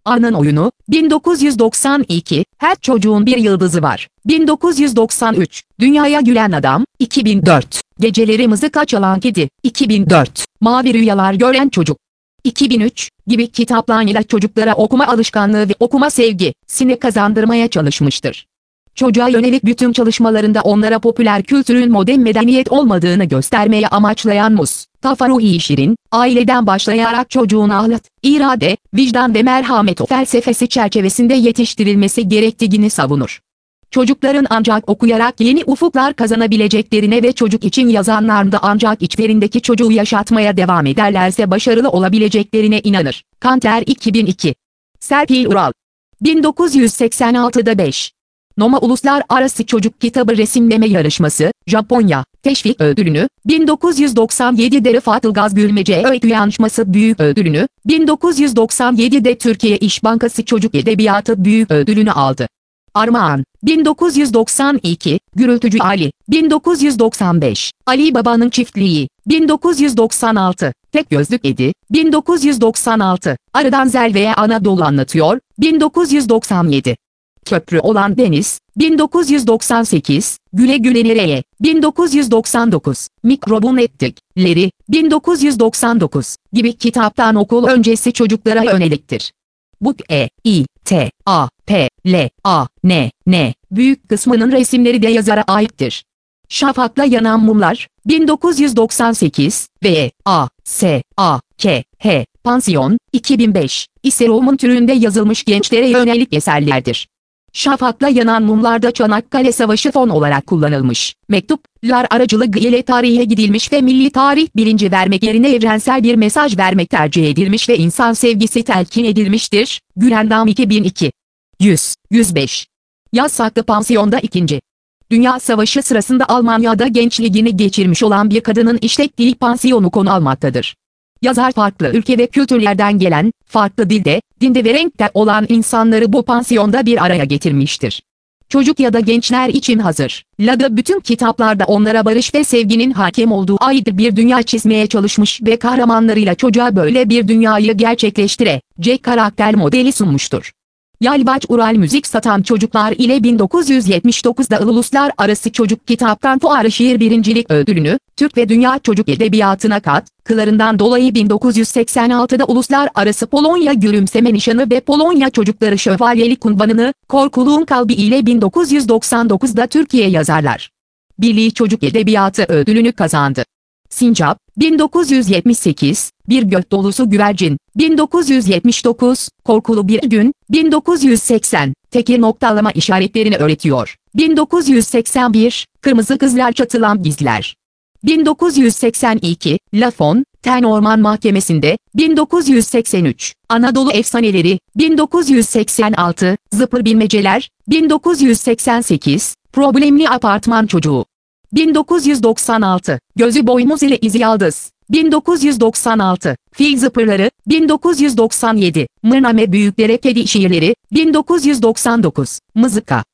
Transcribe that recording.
Anın oyunu, 1992, her çocuğun bir yıldızı var. 1993, Dünyaya Gülen Adam, 2004, Geceleri mızıka çalan kedi, 2004, Mavi Rüyalar Gören Çocuk, 2003, gibi kitaplarıyla çocuklara okuma alışkanlığı ve okuma sevgisini kazandırmaya çalışmıştır. Çocuğa yönelik bütün çalışmalarında onlara popüler kültürün modern medeniyet olmadığını göstermeye amaçlayan Mustafa Ruhi Şirin, aileden başlayarak çocuğun ahlak, irade, vicdan ve merhamet felsefesi çerçevesinde yetiştirilmesi gerektiğini savunur. Çocukların ancak okuyarak yeni ufuklar kazanabileceklerine ve çocuk için yazanlar da ancak içlerindeki çocuğu yaşatmaya devam ederlerse başarılı olabileceklerine inanır. Kanter 2002. Serpil Ural. 1986'da 5. Noma Uluslararası Çocuk Kitabı Resimleme Yarışması, Japonya, Teşvik Ödülünü, 1997'de Rıfat Ilgaz Gülmece Öykü Yarışması Büyük Ödülünü, 1997'de Türkiye İş Bankası Çocuk Edebiyatı Büyük Ödülünü aldı. Armağan, 1992, Gürültücü Ali, 1995, Ali Baba'nın Çiftliği, 1996, Tek Gözlük Edi, 1996, Arıdan Zelve'ye Anadolu Anlatıyor, 1997. Köprü olan Deniz, 1998, Güle Güle Nereye, 1999, Mikrobun Ettikleri, 1999, gibi kitaptan okul öncesi çocuklara yöneliktir. Book E-İ-T-A-P-L-A-N-N, büyük kısmının resimleri de yazara aittir. Şafakla Yanan Mumlar, 1998, V-A-S-A-K-H, Pansiyon, 2005, ise roman türünde yazılmış gençlere yönelik eserlerdir. Şafakla Yanan Mumlarda Çanakkale Savaşı fon olarak kullanılmış, mektuplar aracılığı ile tarihe gidilmiş ve milli tarih bilinci vermek yerine evrensel bir mesaj vermek tercih edilmiş ve insan sevgisi telkin edilmiştir. Gülendam 2002. 105. Yasaklı Pansiyon'da 2. Dünya Savaşı sırasında Almanya'da gençliğini geçirmiş olan bir kadının işlettiği pansiyonu konu almaktadır. Yazar farklı ülke ve kültürlerden gelen, farklı dilde, dinde ve renkte olan insanları bu pansiyonda bir araya getirmiştir. Çocuk ya da gençler için hazırladığı bütün kitaplarda onlara barış ve sevginin hakim olduğu ayrı bir dünya çizmeye çalışmış ve kahramanlarıyla çocuğa böyle bir dünyayı gerçekleştirecek karakter modeli sunmuştur. Yalvaç Ural Müzik Satan Çocuklar ile 1979'da Uluslararası Çocuk Kitaptan Fuarı Şiir Birincilik Ödülünü, Türk ve Dünya Çocuk Edebiyatına katkılarından dolayı 1986'da Uluslararası Polonya Gülümseme Nişanı ve Polonya Çocukları Şövalyelik Unvanını, Korkuluğun Kalbi ile 1999'da Türkiye Yazarlar Birliği Çocuk Edebiyatı Ödülünü kazandı. Sincap, 1978, Bir Gök Dolusu Güvercin, 1979, Korkulu Bir Gün, 1980, Tekir noktalama işaretlerini öğretiyor, 1981, Kırmızı Kızlar Çatılan Gizler, 1982, Lafon, Ten Orman Mahkemesi'nde, 1983, Anadolu Efsaneleri, 1986, Zıpır Bilmeceler, 1988, Problemli Apartman Çocuğu, 1996, Gözü Boynuz ile İzi Yaldız, 1996, Fil Zıpırları, 1997, Mırname Büyüklere Kedi Şiirleri, 1999, Mızıka.